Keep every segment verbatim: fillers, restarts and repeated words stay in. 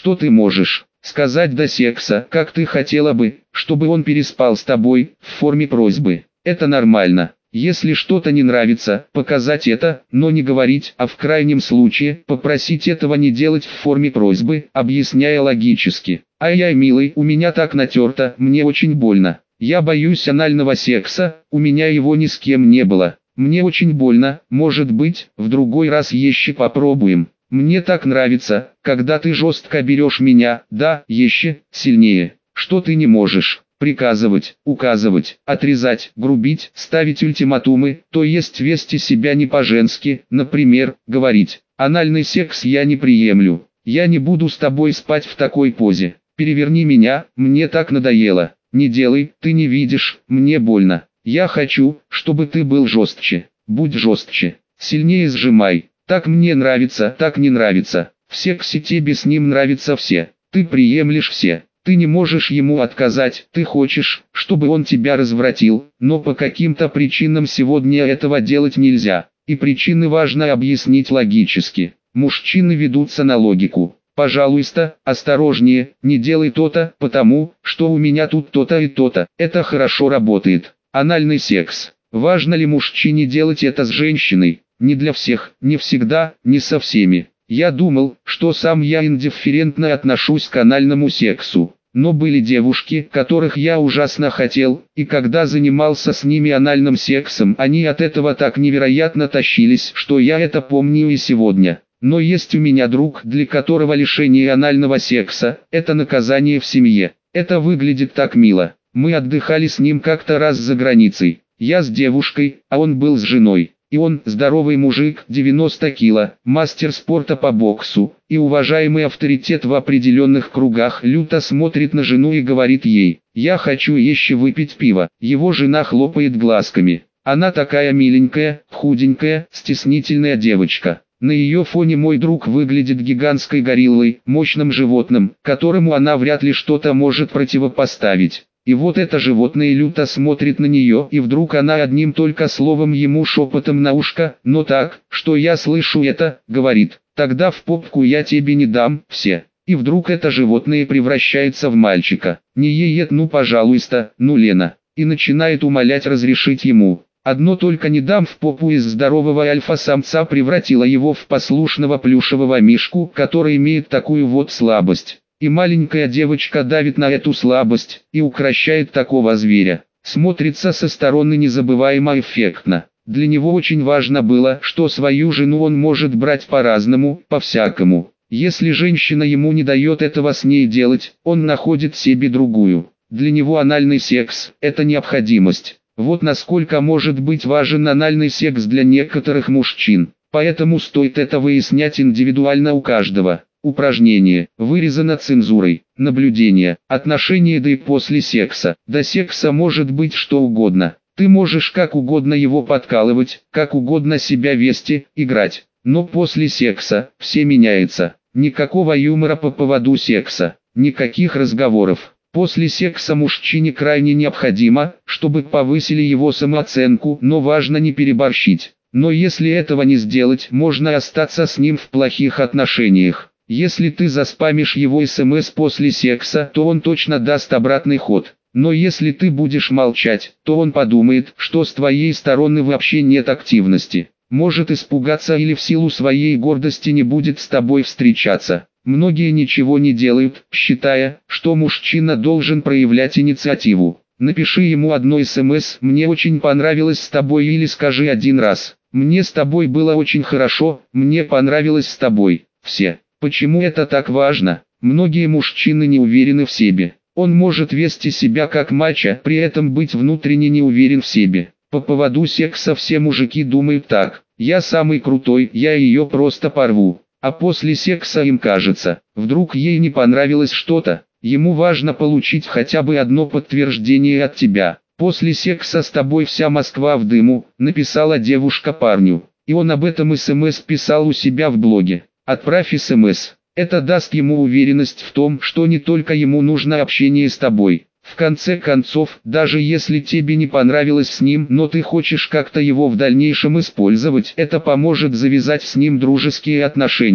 Что ты можешь сказать до секса, как ты хотела бы, чтобы он переспал с тобой, в форме просьбы? Это нормально. Если что-то не нравится, показать это, но не говорить, а в крайнем случае, попросить этого не делать в форме просьбы, объясняя логически. Ай-яй, милый, у меня так натерто, мне очень больно. Я боюсь анального секса, у меня его ни с кем не было. Мне очень больно, может быть, в другой раз еще попробуем. Мне так нравится, когда ты жестко берешь меня, да, еще сильнее. Что ты не можешь? Приказывать, указывать, отрезать, грубить, ставить ультиматумы, то есть вести себя не по-женски, например, говорить: анальный секс я не приемлю, я не буду с тобой спать в такой позе, переверни меня, мне так надоело, не делай, ты не видишь, мне больно, я хочу, чтобы ты был жестче, будь жестче, сильнее сжимай, так мне нравится, так не нравится, в сексе тебе с ним нравится все, ты приемлешь все. Ты не можешь ему отказать, ты хочешь, чтобы он тебя развратил, но по каким-то причинам сегодня этого делать нельзя. И причины важно объяснить логически. Мужчины ведутся на логику. Пожалуйста, осторожнее, не делай то-то, потому, что у меня тут то-то и то-то. Это хорошо работает. Анальный секс. Важно ли мужчине делать это с женщиной? Не для всех, не всегда, не со всеми. Я думал, что сам я индифферентно отношусь к анальному сексу, но были девушки, которых я ужасно хотел, и когда занимался с ними анальным сексом, они от этого так невероятно тащились, что я это помню и сегодня. Но есть у меня друг, для которого лишение анального секса – это наказание в семье. Это выглядит так мило. Мы отдыхали с ним как-то раз за границей. Я с девушкой, а он был с женой. И он, здоровый мужик, девяносто кило, мастер спорта по боксу, и уважаемый авторитет в определенных кругах, люто смотрит на жену и говорит ей: «Я хочу еще выпить пиво». Его жена хлопает глазками. Она такая миленькая, худенькая, стеснительная девочка. На ее фоне мой друг выглядит гигантской гориллой, мощным животным, которому она вряд ли что-то может противопоставить. И вот это животное люто смотрит на нее, и вдруг она одним только словом ему шепотом на ушко, но так, что я слышу это, говорит: «Тогда в попку я тебе не дам, все». И вдруг это животное превращается в мальчика. Не ей, ну пожалуйста, ну Лена. И начинает умолять разрешить ему. Одно только не дам в попу из здорового альфа-самца превратило его в послушного плюшевого мишку, который имеет такую вот слабость. И маленькая девочка давит на эту слабость, и укрощает такого зверя. Смотрится со стороны незабываемо эффектно. Для него очень важно было, что свою жену он может брать по-разному, по-всякому. Если женщина ему не дает этого с ней делать, он находит себе другую. Для него анальный секс – это необходимость. Вот насколько может быть важен анальный секс для некоторых мужчин. Поэтому стоит это выяснять индивидуально у каждого. Упражнение. Вырезано цензурой. Наблюдение. Отношение до и после секса. До секса может быть что угодно. Ты можешь как угодно его подкалывать, как угодно себя вести, играть. Но после секса все меняется. Никакого юмора по поводу секса. Никаких разговоров. После секса мужчине крайне необходимо, чтобы повысили его самооценку, но важно не переборщить. Но если этого не сделать, можно остаться с ним в плохих отношениях. Если ты заспамишь его СМС после секса, то он точно даст обратный ход. Но если ты будешь молчать, то он подумает, что с твоей стороны вообще нет активности. Может испугаться или в силу своей гордости не будет с тобой встречаться. Многие ничего не делают, считая, что мужчина должен проявлять инициативу. Напиши ему одно СМС: «Мне очень понравилось с тобой», или скажи один раз: «Мне с тобой было очень хорошо, мне понравилось с тобой». Все. Почему это так важно? Многие мужчины не уверены в себе. Он может вести себя как мачо, при этом быть внутренне не уверен в себе. По поводу секса все мужики думают так: «Я самый крутой, я ее просто порву». А после секса им кажется, вдруг ей не понравилось что-то, ему важно получить хотя бы одно подтверждение от тебя. «После секса с тобой вся Москва в дыму», написала девушка парню. И он об этом СМС писал у себя в блоге. Отправь СМС. Это даст ему уверенность в том, что не только ему нужно общение с тобой. В конце концов, даже если тебе не понравилось с ним, но ты хочешь как-то его в дальнейшем использовать, это поможет завязать с ним дружеские отношения.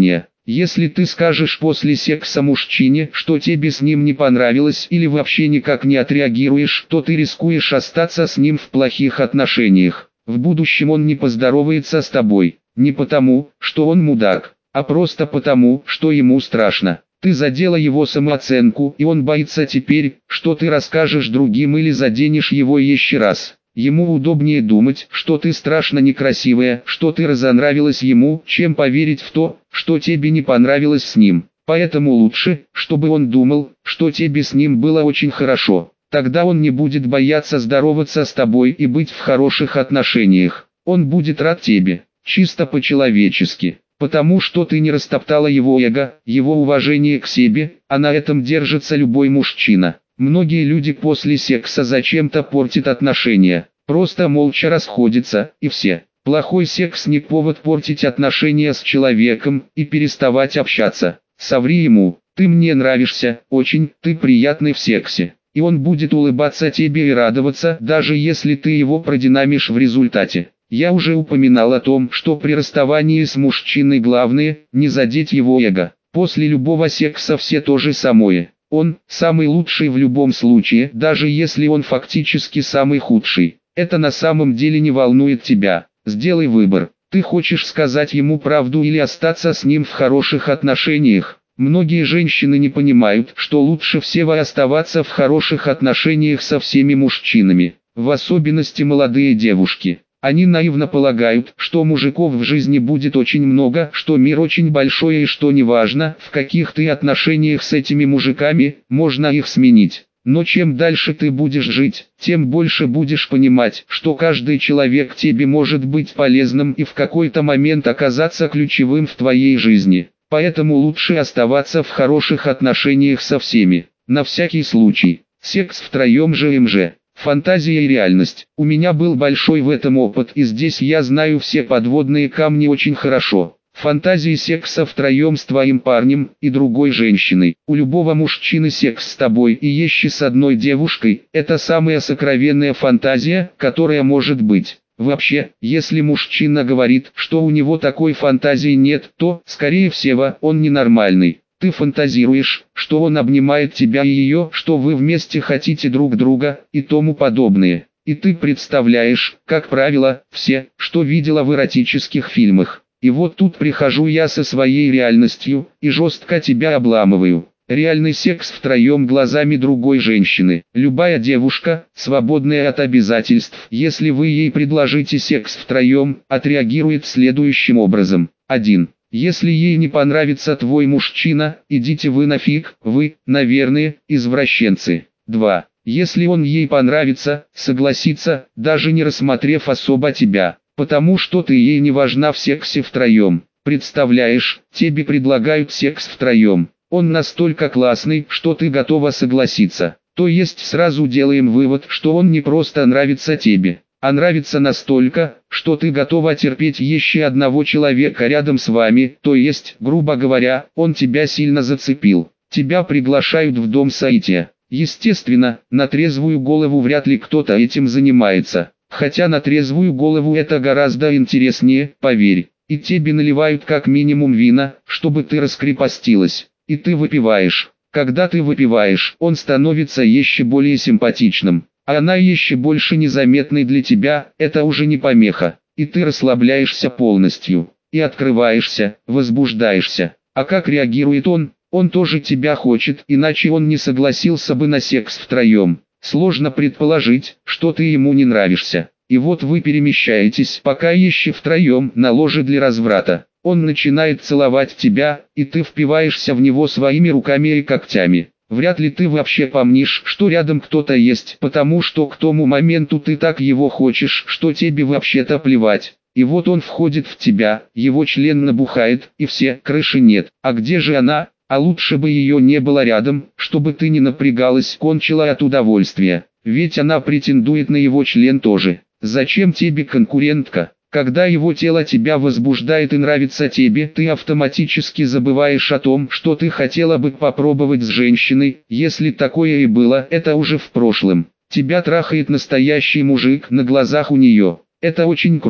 Если ты скажешь после секса мужчине, что тебе с ним не понравилось или вообще никак не отреагируешь, то ты рискуешь остаться с ним в плохих отношениях. В будущем он не поздоровается с тобой, не потому, что он мудак, а просто потому, что ему страшно. Ты задела его самооценку, и он боится теперь, что ты расскажешь другим или заденешь его еще раз. Ему удобнее думать, что ты страшно некрасивая, что ты разонравилась ему, чем поверить в то, что тебе не понравилось с ним. Поэтому лучше, чтобы он думал, что тебе с ним было очень хорошо. Тогда он не будет бояться здороваться с тобой и быть в хороших отношениях. Он будет рад тебе, чисто по-человечески, потому что ты не растоптала его эго, его уважение к себе, а на этом держится любой мужчина. Многие люди после секса зачем-то портят отношения, просто молча расходятся, и все. Плохой секс не повод портить отношения с человеком и переставать общаться. Соври ему: ты мне нравишься, очень, ты приятный в сексе. И он будет улыбаться тебе и радоваться, даже если ты его продинамишь в результате. Я уже упоминал о том, что при расставании с мужчиной главное – не задеть его эго. После любого секса все то же самое. Он – самый лучший в любом случае, даже если он фактически самый худший. Это на самом деле не волнует тебя. Сделай выбор. Ты хочешь сказать ему правду или остаться с ним в хороших отношениях? Многие женщины не понимают, что лучше всего оставаться в хороших отношениях со всеми мужчинами, в особенности молодые девушки. Они наивно полагают, что мужиков в жизни будет очень много, что мир очень большой и что неважно, в каких ты отношениях с этими мужиками, можно их сменить. Но чем дальше ты будешь жить, тем больше будешь понимать, что каждый человек тебе может быть полезным и в какой-то момент оказаться ключевым в твоей жизни. Поэтому лучше оставаться в хороших отношениях со всеми. На всякий случай, секс втроем же МЖ. Фантазия и реальность. У меня был большой в этом опыт, и здесь я знаю все подводные камни очень хорошо. Фантазии секса втроем с твоим парнем и другой женщиной. У любого мужчины секс с тобой и еще с одной девушкой – это самая сокровенная фантазия, которая может быть. Вообще, если мужчина говорит, что у него такой фантазии нет, то, скорее всего, он ненормальный. Ты фантазируешь, что он обнимает тебя и ее, что вы вместе хотите друг друга, и тому подобное. И ты представляешь, как правило, все, что видела в эротических фильмах. И вот тут прихожу я со своей реальностью, и жестко тебя обламываю. Реальный секс втроем глазами другой женщины. Любая девушка, свободная от обязательств, если вы ей предложите секс втроем, отреагирует следующим образом. один. Если ей не понравится твой мужчина, идите вы нафиг, вы, наверное, извращенцы. два. Если он ей понравится, согласится, даже не рассмотрев особо тебя, потому что ты ей не важна в сексе втроем. Представляешь, тебе предлагают секс втроем. Он настолько классный, что ты готова согласиться. То есть сразу делаем вывод, что он не просто нравится тебе, а нравится настолько, что ты готова терпеть еще одного человека рядом с вами, то есть, грубо говоря, он тебя сильно зацепил. Тебя приглашают в дом соития. Естественно, на трезвую голову вряд ли кто-то этим занимается. Хотя на трезвую голову это гораздо интереснее, поверь. И тебе наливают как минимум вина, чтобы ты раскрепостилась. И ты выпиваешь. Когда ты выпиваешь, он становится еще более симпатичным. А она еще больше незаметной для тебя, это уже не помеха. И ты расслабляешься полностью. И открываешься, возбуждаешься. А как реагирует он? Он тоже тебя хочет, иначе он не согласился бы на секс втроем. Сложно предположить, что ты ему не нравишься. И вот вы перемещаетесь, пока еще втроем, на ложе для разврата. Он начинает целовать тебя, и ты впиваешься в него своими руками и когтями. Вряд ли ты вообще помнишь, что рядом кто-то есть, потому что к тому моменту ты так его хочешь, что тебе вообще-то плевать. И вот он входит в тебя, его член набухает, и все, крыши нет. А где же она? А лучше бы ее не было рядом, чтобы ты не напрягалась, кончила от удовольствия. Ведь она претендует на его член тоже. Зачем тебе конкурентка? Когда его тело тебя возбуждает и нравится тебе, ты автоматически забываешь о том, что ты хотела бы попробовать с женщиной. Если такое и было, это уже в прошлом. Тебя трахает настоящий мужик на глазах у нее. Это очень круто.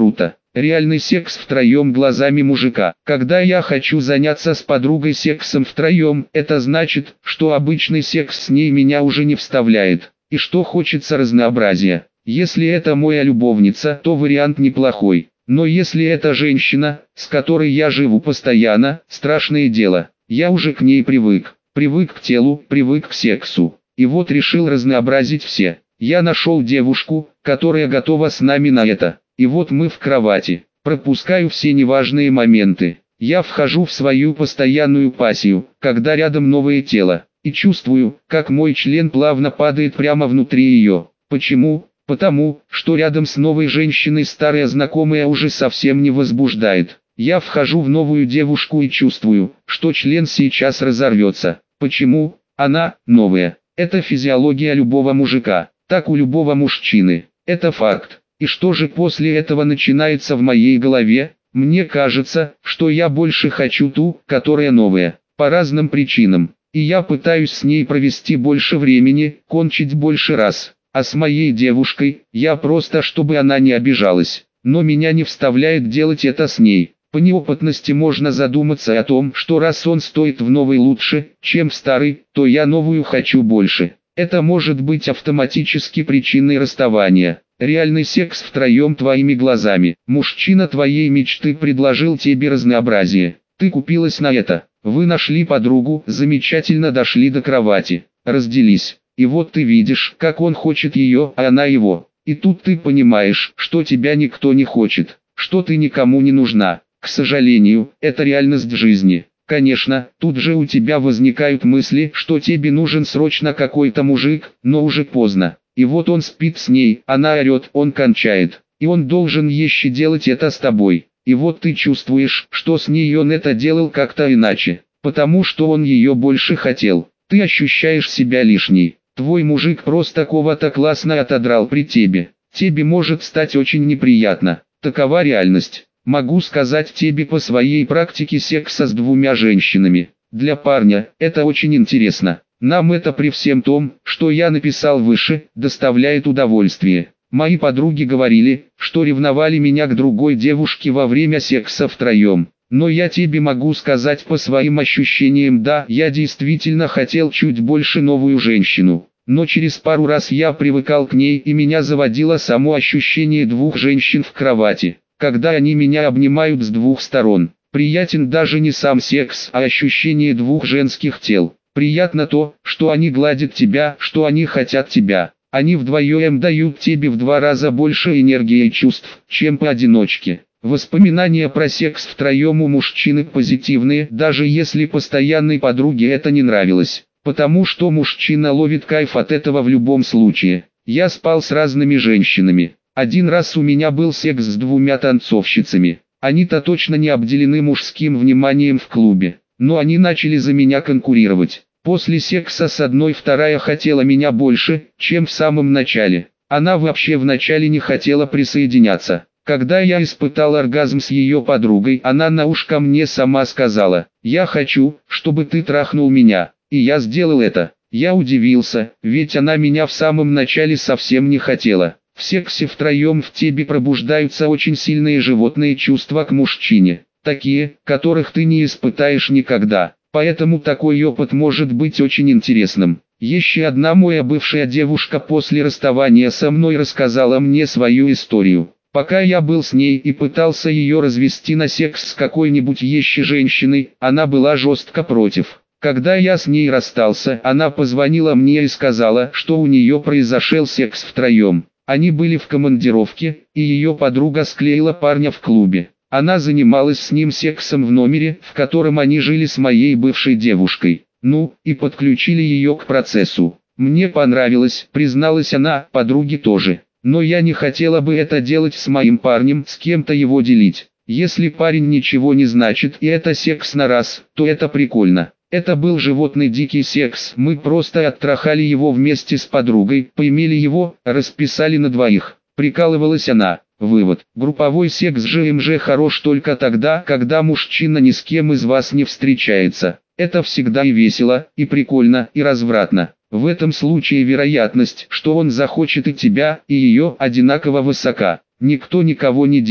Реальный секс втроем глазами мужика. Когда я хочу заняться с подругой сексом втроем, это значит, что обычный секс с ней меня уже не вставляет, и что хочется разнообразия. Если это моя любовница, то вариант неплохой. Но если это женщина, с которой я живу постоянно, страшное дело. Я уже к ней привык. Привык к телу, привык к сексу. И вот решил разнообразить все. Я нашел девушку, которая готова с нами на это. И вот мы в кровати. Пропускаю все неважные моменты. Я вхожу в свою постоянную пассию, когда рядом новое тело. И чувствую, как мой член плавно падает прямо внутри ее. Почему? Потому, что рядом с новой женщиной старая знакомая уже совсем не возбуждает. Я вхожу в новую девушку и чувствую, что член сейчас разорвется. Почему? Она новая. Это физиология любого мужика. Так у любого мужчины. Это факт. И что же после этого начинается в моей голове? Мне кажется, что я больше хочу ту, которая новая. По разным причинам. И я пытаюсь с ней провести больше времени, кончить больше раз. А с моей девушкой, я просто чтобы она не обижалась. Но меня не вставляет делать это с ней. По неопытности можно задуматься о том, что раз он стоит в новой лучше, чем в старой, то я новую хочу больше. Это может быть автоматически причиной расставания. Реальный секс втроем твоими глазами. Мужчина твоей мечты предложил тебе разнообразие. Ты купилась на это. Вы нашли подругу, замечательно дошли до кровати. Разделись. И вот ты видишь, как он хочет ее, а она его. И тут ты понимаешь, что тебя никто не хочет, что ты никому не нужна. К сожалению, это реальность жизни. Конечно, тут же у тебя возникают мысли, что тебе нужен срочно какой-то мужик, но уже поздно. И вот он спит с ней, она орет, он кончает. И он должен еще делать это с тобой. И вот ты чувствуешь, что с ней он это делал как-то иначе, потому что он ее больше хотел. Ты ощущаешь себя лишней. Твой мужик просто кого-то классно отодрал при тебе. Тебе может стать очень неприятно. Такова реальность. Могу сказать тебе по своей практике секса с двумя женщинами. Для парня это очень интересно. Нам это при всем том, что я написал выше, доставляет удовольствие. Мои подруги говорили, что ревновали меня к другой девушке во время секса втроем. Но я тебе могу сказать по своим ощущениям, да, я действительно хотел чуть больше новую женщину. Но через пару раз я привыкал к ней и меня заводило само ощущение двух женщин в кровати. Когда они меня обнимают с двух сторон. Приятен даже не сам секс, а ощущение двух женских тел. Приятно то, что они гладят тебя, что они хотят тебя. Они вдвоем дают тебе в два раза больше энергии и чувств, чем поодиночке. Воспоминания про секс втроем у мужчины позитивные, даже если постоянной подруге это не нравилось. Потому что мужчина ловит кайф от этого в любом случае. Я спал с разными женщинами. Один раз у меня был секс с двумя танцовщицами. Они-то точно не обделены мужским вниманием в клубе. Но они начали за меня конкурировать. После секса с одной вторая хотела меня больше, чем в самом начале. Она вообще вначале не хотела присоединяться. Когда я испытал оргазм с ее подругой, она на ушко мне сама сказала: «Я хочу, чтобы ты трахнул меня». И я сделал это. Я удивился, ведь она меня в самом начале совсем не хотела. В сексе втроем в тебе пробуждаются очень сильные животные чувства к мужчине. Такие, которых ты не испытаешь никогда. Поэтому такой опыт может быть очень интересным. Еще одна моя бывшая девушка после расставания со мной рассказала мне свою историю. Пока я был с ней и пытался ее развести на секс с какой-нибудь еще женщиной, она была жестко против. Когда я с ней расстался, она позвонила мне и сказала, что у нее произошел секс втроем. Они были в командировке, и ее подруга склеила парня в клубе. Она занималась с ним сексом в номере, в котором они жили с моей бывшей девушкой. Ну, и подключили ее к процессу. Мне понравилось, призналась она, подруге тоже. Но я не хотела бы это делать с моим парнем, с кем-то его делить. Если парень ничего не значит и это секс на раз, то это прикольно. Это был животный дикий секс, мы просто оттрахали его вместе с подругой, поимели его, расписали на двоих. Прикалывалась она. Вывод. Групповой секс ЖМЖ хорош только тогда, когда мужчина ни с кем из вас не встречается. Это всегда и весело, и прикольно, и развратно. В этом случае вероятность, что он захочет и тебя, и ее, одинаково высока. Никто никого не делит.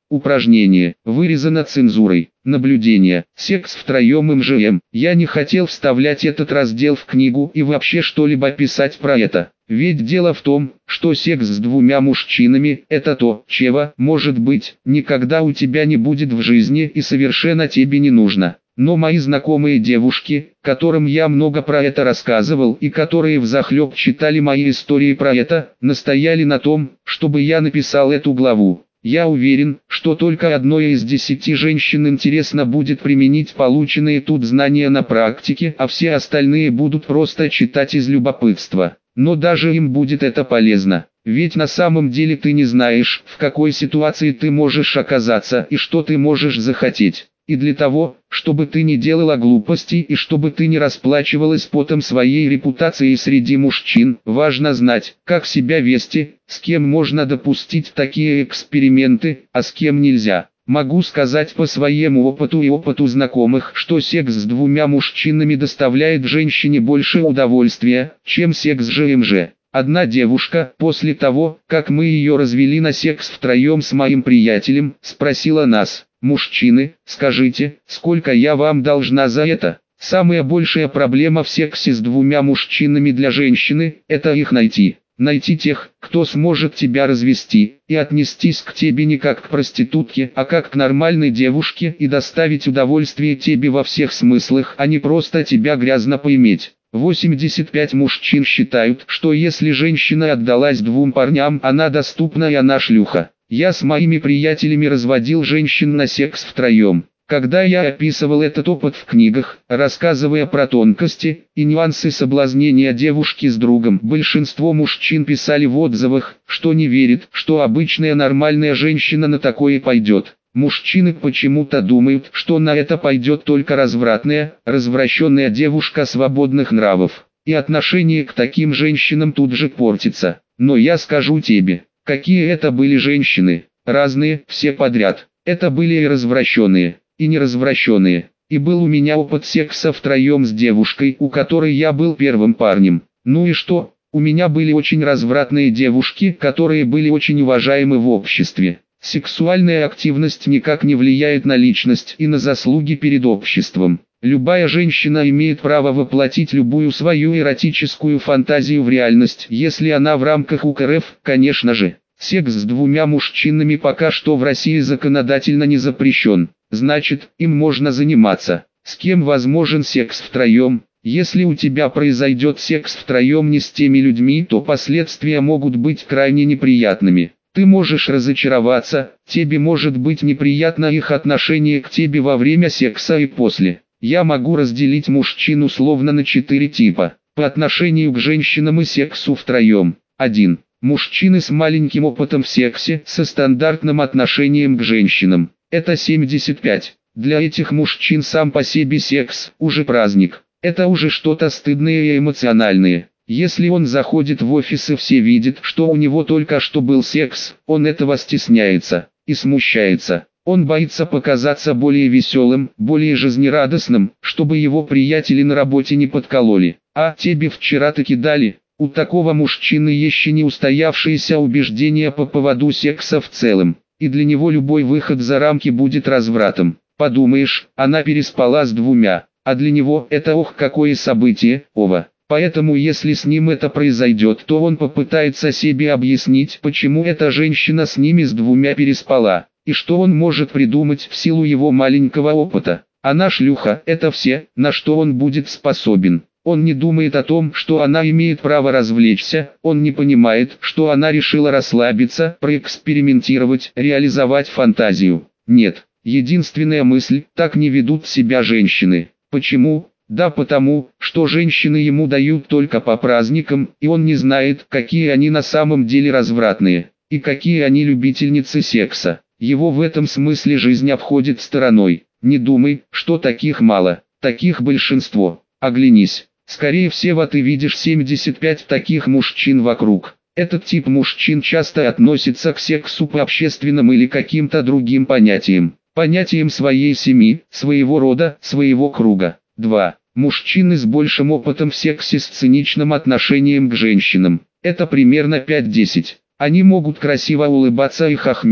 Упражнение. Вырезано цензурой. Наблюдение. Секс втроем эм жэ эм. Я не хотел вставлять этот раздел в книгу и вообще что-либо писать про это. Ведь дело в том, что секс с двумя мужчинами – это то, чего, может быть, никогда у тебя не будет в жизни и совершенно тебе не нужно. Но мои знакомые девушки, которым я много про это рассказывал и которые взахлеб читали мои истории про это, настояли на том, чтобы я написал эту главу. Я уверен, что только одной из десяти женщин интересно будет применить полученные тут знания на практике, а все остальные будут просто читать из любопытства. Но даже им будет это полезно. Ведь на самом деле ты не знаешь, в какой ситуации ты можешь оказаться и что ты можешь захотеть. И для того, чтобы ты не делала глупостей и чтобы ты не расплачивалась потом своей репутации среди мужчин, важно знать, как себя вести, с кем можно допустить такие эксперименты, а с кем нельзя. Могу сказать по своему опыту и опыту знакомых, что секс с двумя мужчинами доставляет женщине больше удовольствия, чем секс с жэ эм жэ. Одна девушка, после того, как мы ее развели на секс втроем с моим приятелем, спросила нас: «Мужчины, скажите, сколько я вам должна за это?» Самая большая проблема в сексе с двумя мужчинами для женщины – это их найти. Найти тех, кто сможет тебя развести, и отнестись к тебе не как к проститутке, а как к нормальной девушке и доставить удовольствие тебе во всех смыслах, а не просто тебя грязно поиметь. восемьдесят пять мужчин считают, что если женщина отдалась двум парням, она доступна и она шлюха. Я с моими приятелями разводил женщин на секс втроем. Когда я описывал этот опыт в книгах, рассказывая про тонкости и нюансы соблазнения девушки с другом, большинство мужчин писали в отзывах, что не верит, что обычная нормальная женщина на такое пойдет. Мужчины почему-то думают, что на это пойдет только развратная, развращенная девушка свободных нравов. И отношение к таким женщинам тут же портится. Но я скажу тебе, какие это были женщины. Разные, все подряд. Это были и развращенные, и неразвращенные. И был у меня опыт секса втроем с девушкой, у которой я был первым парнем. Ну и что? У меня были очень развратные девушки, которые были очень уважаемы в обществе. Сексуальная активность никак не влияет на личность и на заслуги перед обществом. Любая женщина имеет право воплотить любую свою эротическую фантазию в реальность, если она в рамках у ка эр эф, конечно же. Секс с двумя мужчинами пока что в России законодательно не запрещен. Значит, им можно заниматься. С кем возможен секс втроем? Если у тебя произойдет секс втроем не с теми людьми, то последствия могут быть крайне неприятными. Ты можешь разочароваться, тебе может быть неприятно их отношение к тебе во время секса и после. Я могу разделить мужчин условно на четыре типа. По отношению к женщинам и сексу втроем. один. Мужчины с маленьким опытом в сексе, со стандартным отношением к женщинам. Это семьдесят пять. Для этих мужчин сам по себе секс уже праздник. Это уже что-то стыдное и эмоциональное. Если он заходит в офис и все видят, что у него только что был секс, он этого стесняется и смущается. Он боится показаться более веселым, более жизнерадостным, чтобы его приятели на работе не подкололи. А тебе вчера таки дали. У такого мужчины еще не устоявшиеся убеждения по поводу секса в целом. И для него любой выход за рамки будет развратом. Подумаешь, она переспала с двумя, а для него это ох какое событие, ова. Поэтому если с ним это произойдет, то он попытается себе объяснить, почему эта женщина с ними с двумя переспала, и что он может придумать в силу его маленького опыта. Она шлюха, это все, на что он будет способен. Он не думает о том, что она имеет право развлечься, он не понимает, что она решила расслабиться, проэкспериментировать, реализовать фантазию. Нет, единственная мысль, так не ведут себя женщины. Почему? Да потому, что женщины ему дают только по праздникам, и он не знает, какие они на самом деле развратные, и какие они любительницы секса. Его в этом смысле жизнь обходит стороной. Не думай, что таких мало, таких большинство. Оглянись. Скорее всего ты видишь семьдесят пять таких мужчин вокруг. Этот тип мужчин часто относится к сексу по общественным или каким-то другим понятиям. Понятиям своей семьи, своего рода, своего круга. два. Мужчины с большим опытом в сексе с циничным отношением к женщинам. Это примерно пять-десять. Они могут красиво улыбаться и хохмить.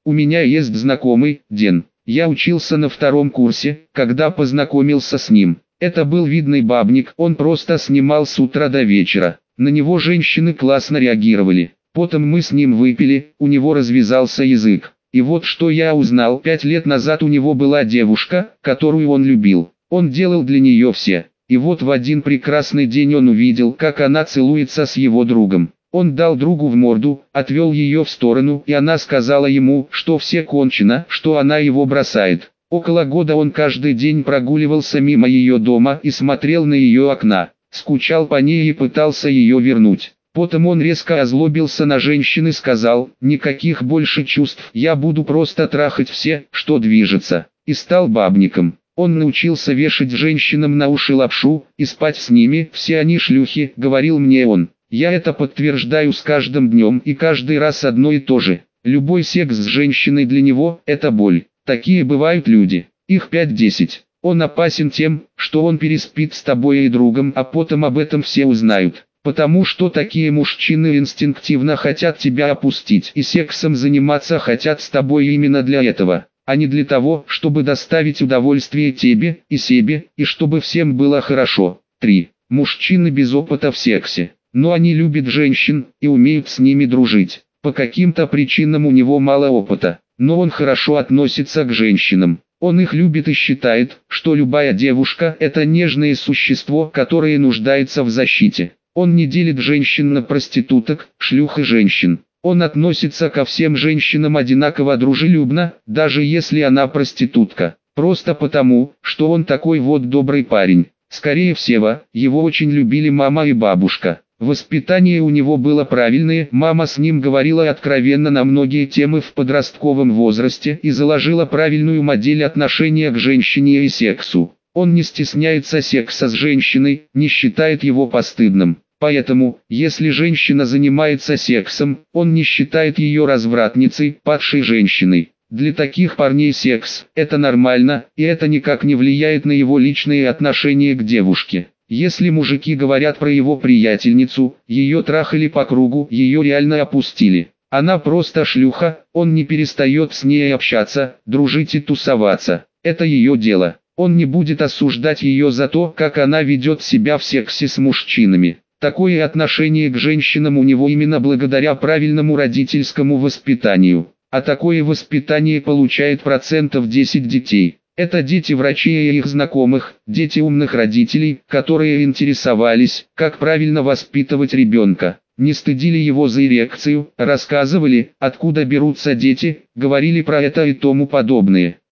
У меня есть знакомый, Ден. Я учился на втором курсе, когда познакомился с ним. Это был видный бабник, он просто снимал с утра до вечера. На него женщины классно реагировали. Потом мы с ним выпили, у него развязался язык. И вот что я узнал: пять лет назад у него была девушка, которую он любил. Он делал для нее все. И вот в один прекрасный день он увидел, как она целуется с его другом. Он дал другу в морду, отвел ее в сторону, и она сказала ему, что все кончено, что она его бросает. Около года он каждый день прогуливался мимо ее дома и смотрел на ее окна, скучал по ней и пытался ее вернуть. Потом он резко озлобился на женщин и сказал: «Никаких больше чувств, я буду просто трахать все, что движется». И стал бабником. Он научился вешать женщинам на уши лапшу и спать с ними, все они шлюхи, говорил мне он. Я это подтверждаю с каждым днем и каждый раз одно и то же. Любой секс с женщиной для него – это боль. Такие бывают люди. Их пять-десять. Он опасен тем, что он переспит с тобой и другом, а потом об этом все узнают. Потому что такие мужчины инстинктивно хотят тебя опустить и сексом заниматься хотят с тобой именно для этого, а не для того, чтобы доставить удовольствие тебе и себе, и чтобы всем было хорошо. три. Мужчины без опыта в сексе. Но они любят женщин и умеют с ними дружить. По каким-то причинам у него мало опыта, но он хорошо относится к женщинам. Он их любит и считает, что любая девушка – это нежное существо, которое нуждается в защите. Он не делит женщин на проституток, шлюх и женщин. Он относится ко всем женщинам одинаково дружелюбно, даже если она проститутка. Просто потому, что он такой вот добрый парень. Скорее всего, его очень любили мама и бабушка. Воспитание у него было правильное, мама с ним говорила откровенно на многие темы в подростковом возрасте и заложила правильную модель отношения к женщине и сексу. Он не стесняется секса с женщиной, не считает его постыдным. Поэтому, если женщина занимается сексом, он не считает ее развратницей, падшей женщиной. Для таких парней секс – это нормально, и это никак не влияет на его личные отношения к девушке. Если мужики говорят про его приятельницу, ее трахали по кругу, ее реально опустили. Она просто шлюха, он не перестает с ней общаться, дружить и тусоваться. Это ее дело. Он не будет осуждать ее за то, как она ведет себя в сексе с мужчинами. Такое отношение к женщинам у него именно благодаря правильному родительскому воспитанию. А такое воспитание получает процентов десять детей. Это дети врачей и их знакомых, дети умных родителей, которые интересовались, как правильно воспитывать ребенка. Не стыдили его за эрекцию, рассказывали, откуда берутся дети, говорили про это и тому подобное.